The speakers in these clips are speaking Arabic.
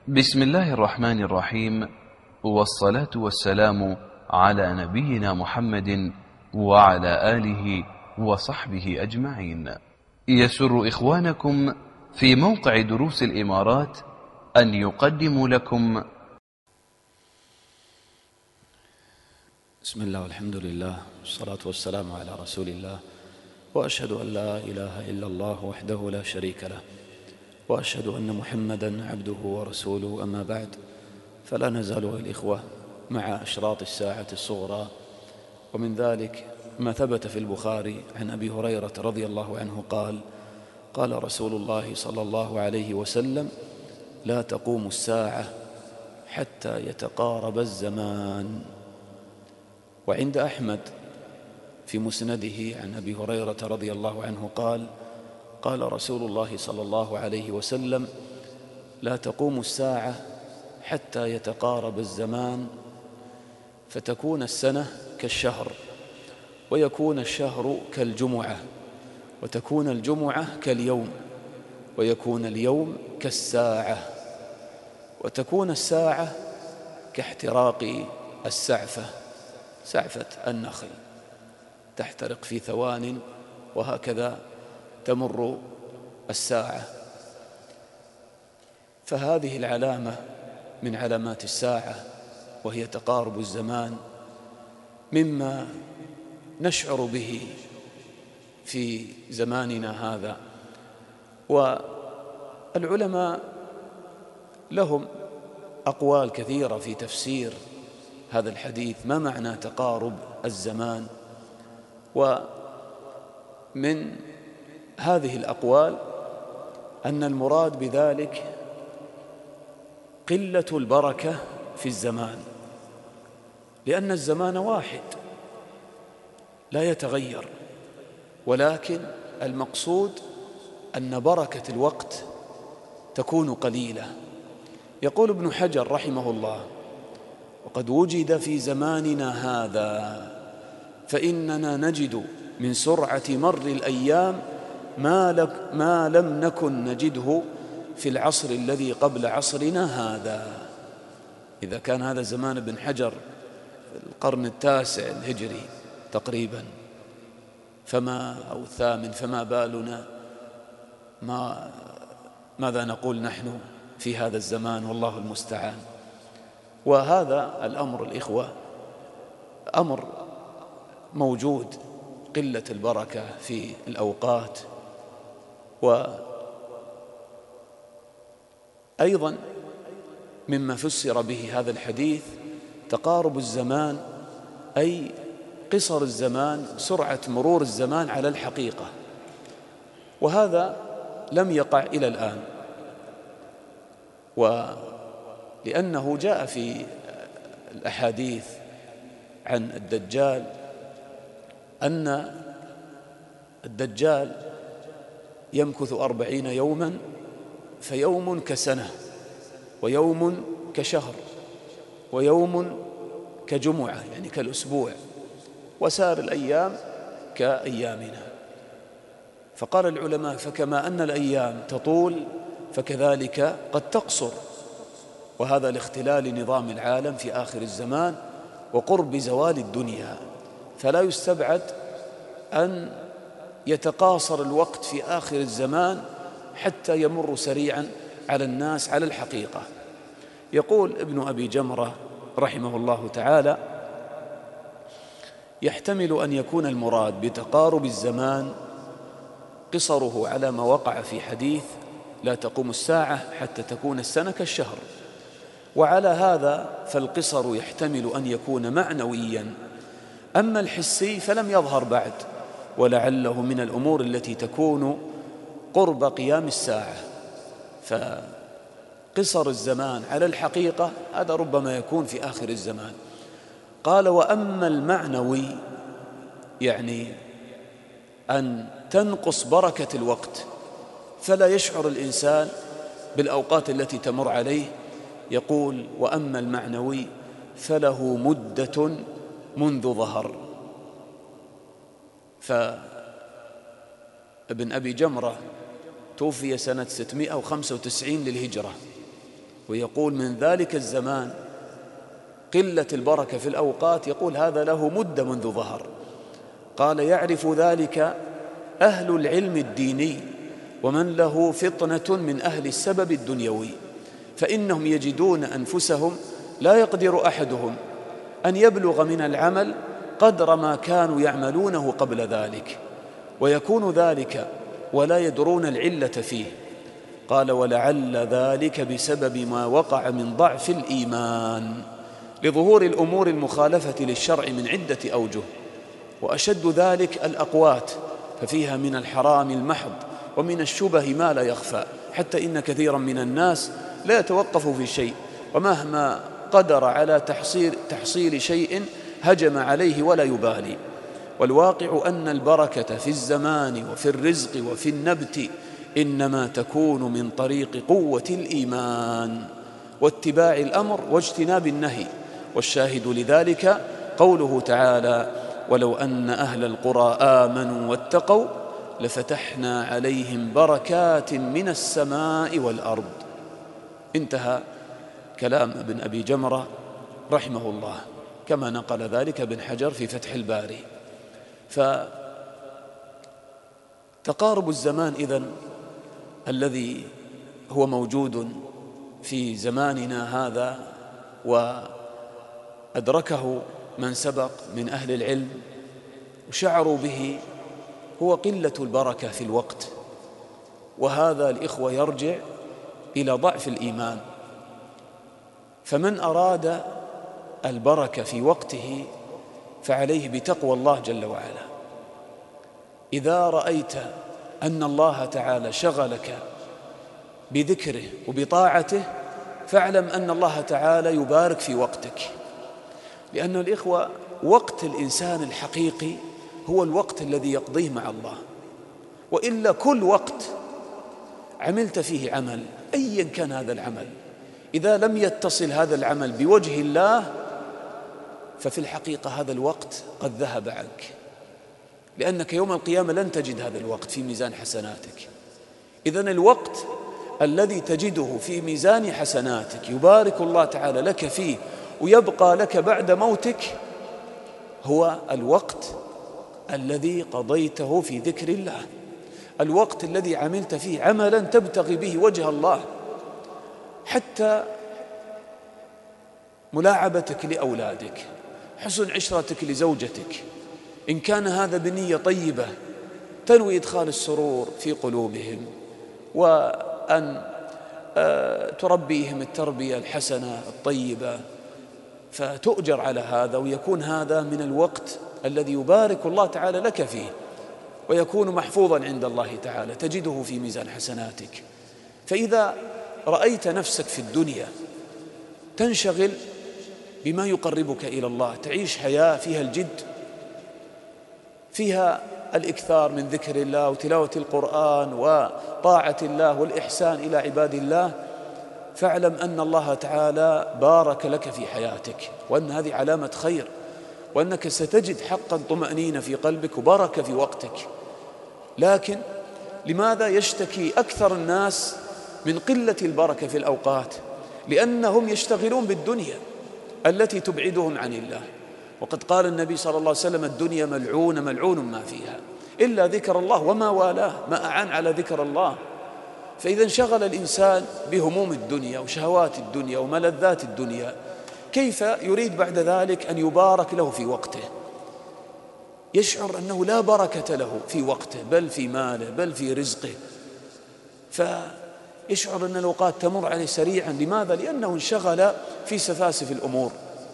بسم الله الرحمن الرحيم، والصلاة والسلام على نبينا محمد وعلى آله وصحبه أجمعين. يسر إخوانكم في موقع دروس الإمارات أن يقدموا لكم بسم الله والحمد لله والصلاة والسلام على رسول الله، وأشهد أن لا إله إلا الله وحده لا شريك له، وأشهد أن محمدًا عبده ورسوله. أما بعد، فلا نزال الإخوة مع أشراط الساعة الصغرى، ومن ذلك ما ثبت في البخاري عن أبي هريرة رضي الله عنه قال: قال رسول الله صلى الله عليه وسلم: لا تقوم الساعة حتى يتقارب الزمان. وعند أحمد في مسنده عن أبي هريرة رضي الله عنه قال: قال رسول الله صلى الله عليه وسلم: لا تقوم الساعة حتى يتقارب الزمان، فتكون السنة كالشهر، ويكون الشهر كالجمعة، وتكون الجمعة كاليوم، ويكون اليوم كالساعة، وتكون الساعة كاحتراق السعفة، سعفة النخل تحترق في ثوان، وهكذا تمر الساعة. فهذه العلامة من علامات الساعة، وهي تقارب الزمان، مما نشعر به في زماننا هذا. والعلماء لهم أقوال كثيرة في تفسير هذا الحديث، ما معنى تقارب الزمان؟ ومن هذه الأقوال أن المراد بذلك قلة البركة في الزمان، لأن الزمان واحد لا يتغير، ولكن المقصود أن بركة الوقت تكون قليلة. يقول ابن حجر رحمه الله: وقد وجد في زماننا هذا فإننا نجد من سرعة مر الأيام ما لم نكن نجده في العصر الذي قبل عصرنا هذا. إذا كان هذا زمان ابن حجر القرن التاسع الهجري تقريبا، أو الثامن، فما بالنا؟ ماذا نقول نحن في هذا الزمان؟ والله المستعان. وهذا الأمر الإخوة أمر موجود، قلة البركة في الأوقات. وأيضا مما فسر به هذا الحديث تقارب الزمان، أي قصر الزمان، سرعة مرور الزمان على الحقيقة، وهذا لم يقع إلى الآن. ولأنه جاء في الأحاديث عن الدجال أن الدجال يمكث 40 يوما، فيوم كسنة، ويوم كشهر، ويوم كجمعة، يعني كالأسبوع، وسائر الأيام كأيامنا. فقال العلماء: فكما أن الأيام تطول فكذلك قد تقصر، وهذا لاختلال نظام العالم في آخر الزمان وقرب زوال الدنيا، فلا يستبعد أن يتقاصر الوقت في آخر الزمان حتى يمر سريعا على الناس على الحقيقة. يقول ابن أبي جمرة رحمه الله تعالى: يحتمل أن يكون المراد بتقارب الزمان قصره على ما وقع في حديث لا تقوم الساعة حتى تكون السنة كالشهر، وعلى هذا فالقصر يحتمل أن يكون معنويا، أما الحسي فلم يظهر بعد، ولعله من الأمور التي تكون قرب قيام الساعة. فقصر الزمان على الحقيقة هذا ربما يكون في آخر الزمان. قال: وأما المعنوي، يعني أن تنقص بركة الوقت فلا يشعر الإنسان بالأوقات التي تمر عليه. يقول: وأما المعنوي فله مدة منذ ظهر. فابن أبي جمرة توفي سنة 695 للهجرة، ويقول من ذلك الزمان قلة البركة في الأوقات، يقول هذا له مدة منذ ظهر. قال يعرف ذلك أهل العلم الديني ومن له فطنة من أهل السبب الدنيوي، فإنهم يجدون أنفسهم لا يقدر أحدهم أن يبلغ من العمل قدر ما كانوا يعملونه قبل ذلك، ويكون ذلك ولا يدرون العلة فيه. قال ولعل ذلك بسبب ما وقع من ضعف الإيمان لظهور الأمور المخالفة للشرع من عدة أوجه، وأشد ذلك الأقوات، ففيها من الحرام المحض ومن الشبه ما لا يخفى، حتى إن كثيرا من الناس لا يتوقف في شيء، ومهما قدر على تحصيل شيء هجم عليه ولا يبالي. والواقع أن البركة في الزمان وفي الرزق وفي النبت إنما تكون من طريق قوة الإيمان واتباع الأمر واجتناب النهي. والشاهد لذلك قوله تعالى ولو أن أهل القرى آمنوا واتقوا لفتحنا عليهم بركات من السماء والأرض. انتهى كلام ابن أبي جمرة رحمه الله، كما نقل ذلك ابن حجر في فتح الباري. فتقارب الزمان إذن الذي هو موجود في زماننا هذا وأدركه من سبق من أهل العلم وشعروا به هو قلة البركة في الوقت، وهذا الإخوة يرجع إلى ضعف الإيمان. فمن أراد البركة في وقته فعليه بتقوى الله جل وعلا. إذا رأيت أن الله تعالى شغلك بذكره وبطاعته فاعلم أن الله تعالى يبارك في وقتك، لأن الإخوة وقت الإنسان الحقيقي هو الوقت الذي يقضيه مع الله، وإلا كل وقت عملت فيه عمل أيا كان هذا العمل إذا لم يتصل هذا العمل بوجه الله ففي الحقيقة هذا الوقت قد ذهب عنك، لأنك يوم القيامة لن تجد هذا الوقت في ميزان حسناتك. إذن الوقت الذي تجده في ميزان حسناتك يبارك الله تعالى لك فيه ويبقى لك بعد موتك هو الوقت الذي قضيته في ذكر الله، الوقت الذي عملت فيه عملا تبتغي به وجه الله، حتى ملاعبتك لأولادك، حسن عشرتك لزوجتك، إن كان هذا بنية طيبة تنوي إدخال السرور في قلوبهم وأن تربيهم التربية الحسنة الطيبة، فتؤجر على هذا، ويكون هذا من الوقت الذي يبارك الله تعالى لك فيه ويكون محفوظا عند الله تعالى، تجده في ميزان حسناتك. فإذا رأيت نفسك في الدنيا تنشغل بما يقربك إلى الله، تعيش حياة فيها الجد، فيها الإكثار من ذكر الله وتلاوة القرآن وطاعة الله والإحسان إلى عباد الله، فاعلم أن الله تعالى بارك لك في حياتك، وأن هذه علامة خير، وأنك ستجد حقا طمأنينة في قلبك وبركة في وقتك. لكن لماذا يشتكي أكثر الناس من قلة البركة في الأوقات؟ لأنهم يشتغلون بالدنيا التي تبعدهم عن الله، وقد قال النبي صلى الله عليه وسلم الدنيا ملعونة ملعون ما فيها إلا ذكر الله وما والاه، ما أعان على ذكر الله. فإذا انشغل الإنسان بهموم الدنيا وشهوات الدنيا وملذات الدنيا كيف يريد بعد ذلك أن يبارك له في وقته؟ يشعر أنه لا بركة له في وقته بل في ماله بل في رزقه، فيشعر أن الأوقات تمر عليه سريعا. لماذا؟ لأنه انشغل في سفاسف الأمور،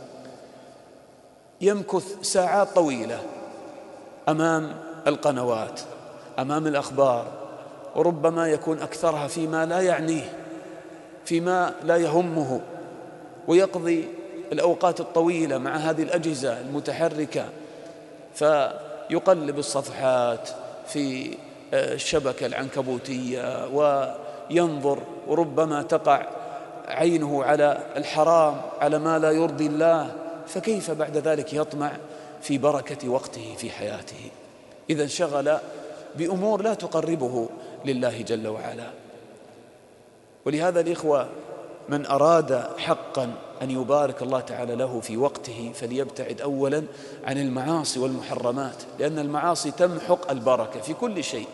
يمكث ساعات طويلة أمام القنوات أمام الأخبار، وربما يكون أكثرها فيما لا يعنيه فيما لا يهمه، ويقضي الأوقات الطويلة مع هذه الأجهزة المتحركة، فيقلب الصفحات في الشبكة العنكبوتية وينظر، وربما تقع عينه على الحرام على ما لا يرضي الله، فكيف بعد ذلك يطمع في بركة وقته في حياته؟ إذا انشغل بأمور لا تقربه لله جل وعلا. ولهذا الإخوة من أراد حقا أن يبارك الله تعالى له في وقته فليبتعد أولا عن المعاصي والمحرمات، لأن المعاصي تمحق البركة في كل شيء.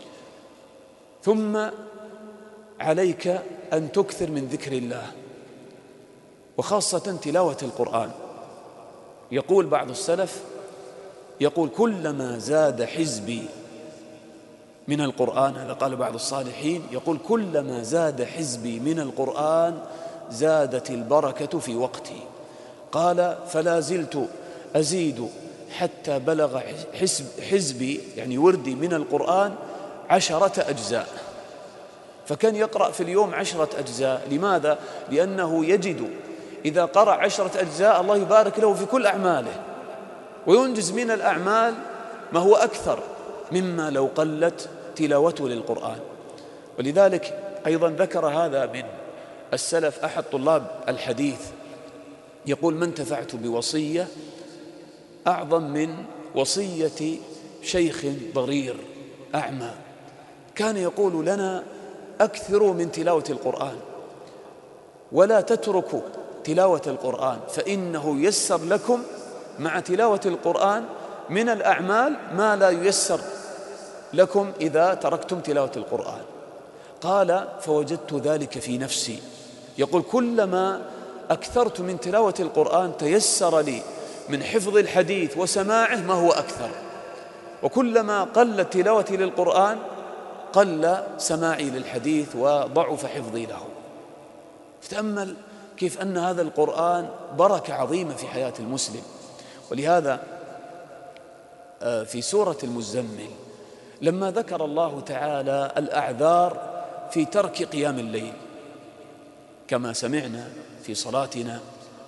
ثم عليك أن تكثر من ذكر الله، وخاصة تلاوة القرآن. يقول بعض السلف، يقول كلما زاد حزبي من القرآن، هذا قال بعض الصالحين، يقول كلما زاد حزبي من القرآن زادت البركة في وقتي. قال فلا زلت أزيد حتى بلغ حزبي يعني وردي من القرآن 10 أجزاء. فكان يقرأ في اليوم 10 أجزاء. لماذا؟ لأنه يجد إذا قرأ 10 أجزاء الله يبارك له في كل أعماله، وينجز من الأعمال ما هو أكثر مما لو قلت تلاوته للقرآن. ولذلك أيضا ذكر هذا من السلف أحد طلاب الحديث، يقول ما انتفعت بوصية أعظم من وصية شيخ ضرير أعمى، كان يقول لنا أكثروا من تلاوة القرآن ولا تتركوا تلاوة القرآن، فإنه يسر لكم مع تلاوة القرآن من الأعمال ما لا ييسر لكم إذا تركتم تلاوة القرآن. قال فوجدت ذلك في نفسي، يقول كلما أكثرت من تلاوة القرآن تيسر لي من حفظ الحديث وسماعه ما هو أكثر، وكلما قلت تلاوتي للقرآن قل سماعي للحديث وضعف حفظي له. فتأمل كيف أن هذا القرآن بركة عظيمة في حياة المسلم. ولهذا في سورة المزمل لما ذكر الله تعالى الأعذار في ترك قيام الليل، كما سمعنا في صلاتنا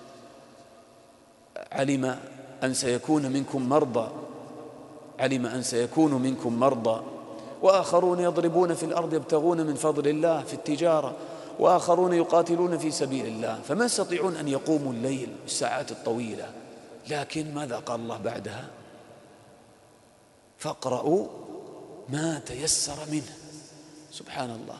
علم أن سيكون منكم مرضى وآخرون يضربون في الأرض يبتغون من فضل الله في التجارة وآخرون يقاتلون في سبيل الله فما يستطيعون أن يقوموا الليل الساعات الطويلة. لكن ماذا قال الله بعدها؟ فاقرأوا ما تيسر منه. سبحان الله،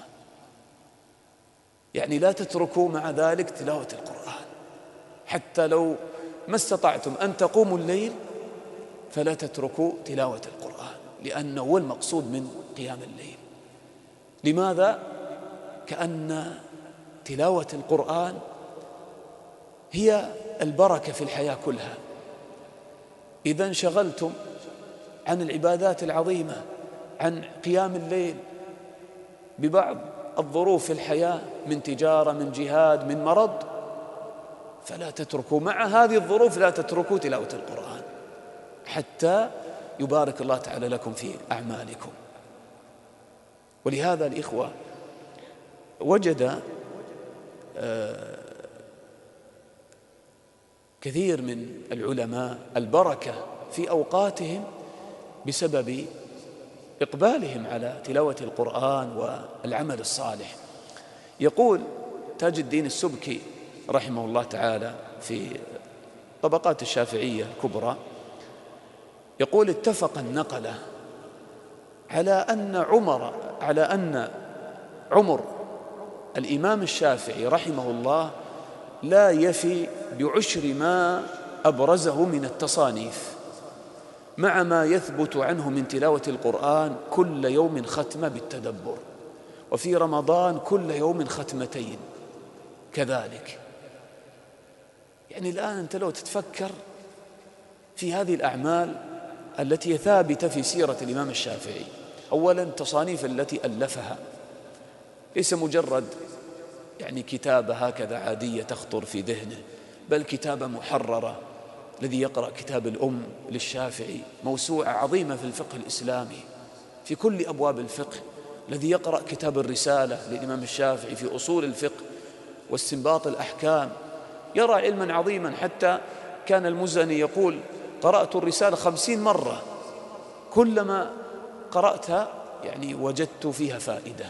يعني لا تتركوا مع ذلك تلاوة القرآن، حتى لو ما استطعتم أن تقوموا الليل فلا تتركوا تلاوة القرآن، لأنه هو المقصود من قيام الليل. لماذا؟ كأن تلاوة القرآن هي البركة في الحياة كلها. إذا انشغلتم عن العبادات العظيمة، عن قيام الليل ببعض الظروف في الحياة من تجارة من جهاد من مرض، فلا تتركوا مع هذه الظروف لا تتركوا تلاوة القرآن حتى يبارك الله تعالى لكم في أعمالكم. ولهذا الإخوة وجد كثير من العلماء البركة في أوقاتهم بسبب إقبالهم على تلاوة القرآن والعمل الصالح. يقول تاج الدين السبكي رحمه الله تعالى في طبقات الشافعية الكبرى، يقول اتفق النقلة على أن عمر الإمام الشافعي رحمه الله لا يفي بعشر ما أبرزه من التصانيف، مع ما يثبت عنه من تلاوة القرآن كل يوم ختمة بالتدبر، وفي رمضان كل يوم ختمتين كذلك. يعني الآن أنت لو تتفكر في هذه الأعمال التي ثابتة في سيرة الإمام الشافعي، أولا تصانيف التي ألفها ليس مجرد يعني كتابة هكذا عادية تخطر في ذهنه، بل كتابة محررة. الذي يقرأ كتاب الأم للشافعي موسوعة عظيمة في الفقه الإسلامي في كل أبواب الفقه، الذي يقرأ كتاب الرسالة للإمام الشافعي في أصول الفقه واستنباط الأحكام يرى علما عظيما، حتى كان المزني يقول قرأت الرسالة 50 مرة، كلما قرأتها يعني وجدت فيها فائدة.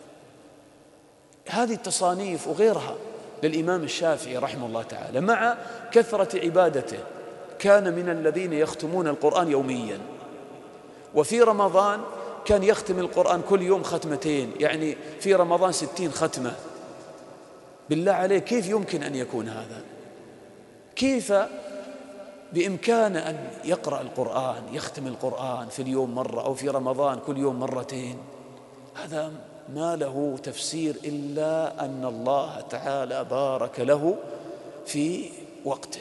هذه التصانيف وغيرها للإمام الشافعي رحمه الله تعالى، مع كثرة عبادته كان من الذين يختمون القرآن يوميا، وفي رمضان كان يختم القرآن كل يوم ختمتين، يعني في رمضان 60 ختمة. بالله عليه كيف يمكن أن يكون هذا؟ كيف بإمكانه أن يقرأ القرآن، يختم القرآن في اليوم مرة، أو في رمضان كل يوم مرتين؟ هذا ما له تفسير إلا أن الله تعالى بارك له في وقته،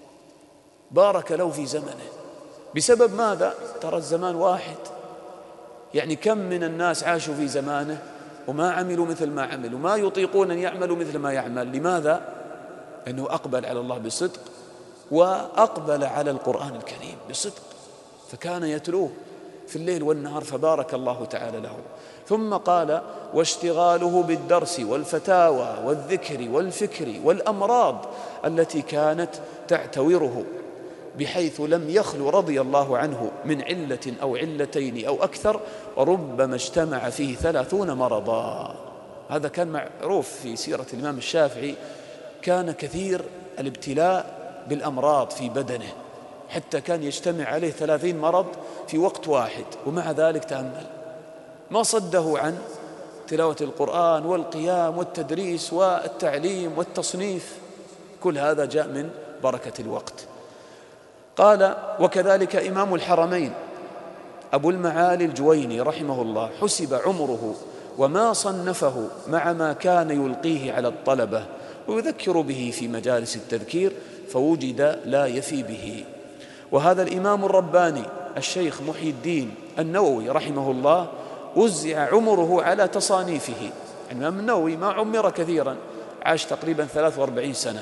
بارك له في زمنه. بسبب ماذا؟ ترى الزمان واحد، يعني كم من الناس عاشوا في زمانه وما عملوا مثل ما عمل، وما يطيقون أن يعملوا مثل ما يعمل. لماذا؟ أنه أقبل على الله بصدق، وأقبل على القرآن الكريم بصدق، فكان يتلوه في الليل والنهار، فبارك الله تعالى له. ثم قال: واشتغاله بالدرس والفتاوى والذكر والفكر والأمراض التي كانت تعتوره، بحيث لم يخلو رضي الله عنه من علة أو علتين أو أكثر، وربما اجتمع فيه 30 مرضا. هذا كان معروف في سيرة الإمام الشافعي، كان كثير الابتلاء بالأمراض في بدنه، حتى كان يجتمع عليه 30 مرض في وقت واحد، ومع ذلك تأمل ما صده عن تلاوة القرآن والقيام والتدريس والتعليم والتصنيف. كل هذا جاء من بركة الوقت. قال: وكذلك إمام الحرمين أبو المعالي الجويني رحمه الله حسب عمره وما صنفه مع ما كان يلقيه على الطلبة ويذكر به في مجالس التذكير، فوجد لا يفي به. وهذا الإمام الرباني الشيخ محي الدين النووي رحمه الله وزع عمره على تصانيفه. الإمام النووي ما عمر كثيرا، عاش تقريبا 43 سنة.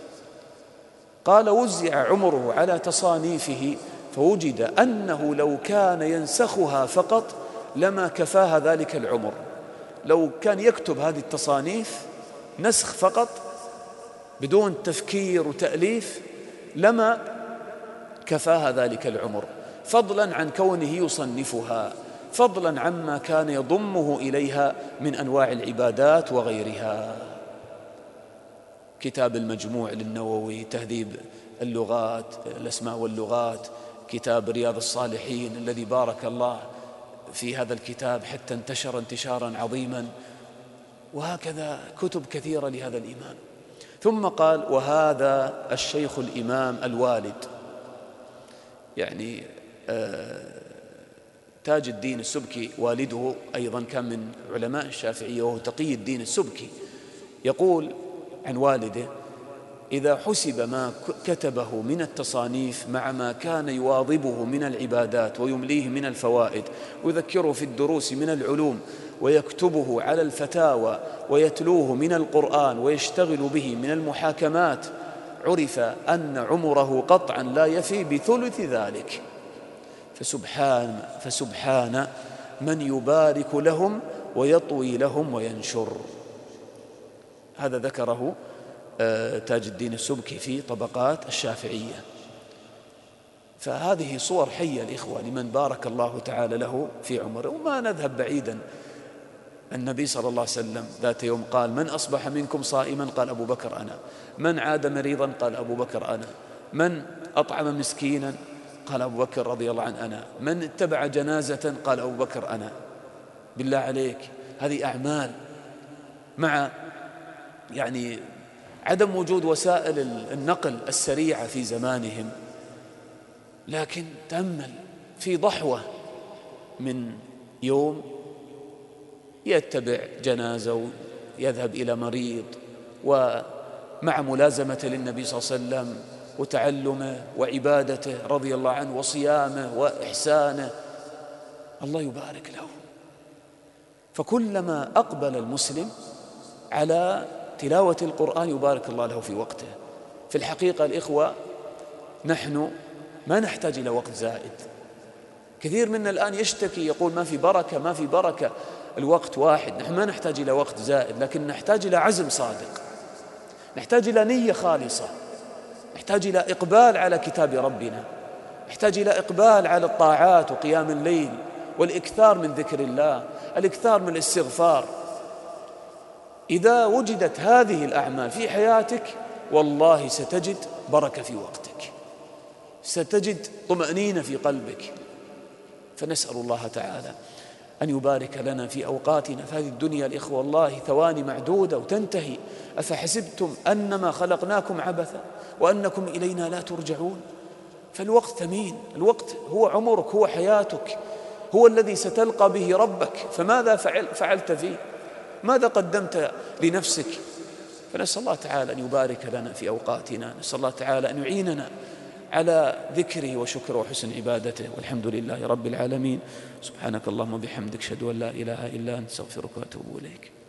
قال: وزع عمره على تصانيفه، فوجد أنه لو كان ينسخها فقط لما كفاها ذلك العمر. لو كان يكتب هذه التصانيف نسخ فقط بدون تفكير وتأليف لما كفاها ذلك العمر، فضلا عن كونه يصنفها، فضلا عما كان يضمه إليها من أنواع العبادات وغيرها. كتاب المجموع للنووي، تهذيب اللغات، الأسماء واللغات، كتاب رياض الصالحين الذي بارك الله في هذا الكتاب حتى انتشر انتشارا عظيما، وهكذا كتب كثيرة لهذا الإمام. ثم قال: وهذا الشيخ الإمام الوالد، يعني تاج الدين السبكي والده أيضا كان من علماء الشافعية، وهو تقي الدين السبكي، يقول عن والده: إذا حسب ما كتبه من التصانيف مع ما كان يواظبه من العبادات ويمليه من الفوائد ويذكره في الدروس من العلوم ويكتبه على الفتاوى ويتلوه من القرآن ويشتغل به من المحاكمات، عرف أن عمره قطعا لا يفي بثلث ذلك. فسبحان من يبارك لهم ويطوي لهم وينشر. هذا ذكره تاج الدين السبكي في طبقات الشافعية. فهذه صور حية الإخوة لمن بارك الله تعالى له في عمره. وما نذهب بعيدا، النبي صلى الله عليه وسلم ذات يوم قال: من أصبح منكم صائما؟ قال أبو بكر أنا. من عاد مريضا؟ قال أبو بكر أنا. من أطعم مسكينا؟ قال أبو بكر رضي الله عنه أنا. من اتبع جنازة؟ قال أبو بكر أنا. بالله عليك، هذه أعمال مع يعني عدم وجود وسائل النقل السريعة في زمانهم، لكن تأمل في ضحوة من يوم يتبع جنازة ويذهب إلى مريض، ومع ملازمة للنبي صلى الله عليه وسلم وتعلمه وعبادته رضي الله عنه وصيامه وإحسانه، الله يبارك له. فكلما أقبل المسلم على تلاوة القرآن يبارك الله له في وقته. في الحقيقة الإخوة، نحن ما نحتاج إلى وقت زائد. كثير منا الآن يشتكي يقول ما في بركة ما في بركة، الوقت واحد. نحن ما نحتاج إلى وقت زائد، لكن نحتاج إلى عزم صادق، نحتاج إلى نية خالصة، نحتاج إلى إقبال على كتاب ربنا، نحتاج إلى إقبال على الطاعات وقيام الليل والإكثار من ذكر الله، الإكثار من الاستغفار. إذا وجدت هذه الأعمال في حياتك والله ستجد بركة في وقتك، ستجد طمأنينة في قلبك. فنسأل الله تعالى أن يبارك لنا في أوقاتنا. فهذه الدنيا الإخوة والله ثواني معدودة وتنتهي. أفحسبتم أنما خلقناكم عبثا وأنكم إلينا لا ترجعون. فالوقت ثمين، الوقت هو عمرك، هو حياتك، هو الذي ستلقى به ربك. فماذا فعلت فيه؟ ماذا قدمت لنفسك؟ فنسأل الله تعالى أن يبارك لنا في أوقاتنا، نسأل الله تعالى أن يعيننا على ذكره وشكره وحسن عبادته، والحمد لله رب العالمين. سبحانك اللهم وبحمدك، أشهد أن لا إله إلا أنت، أستغفرك وأتوب إليك.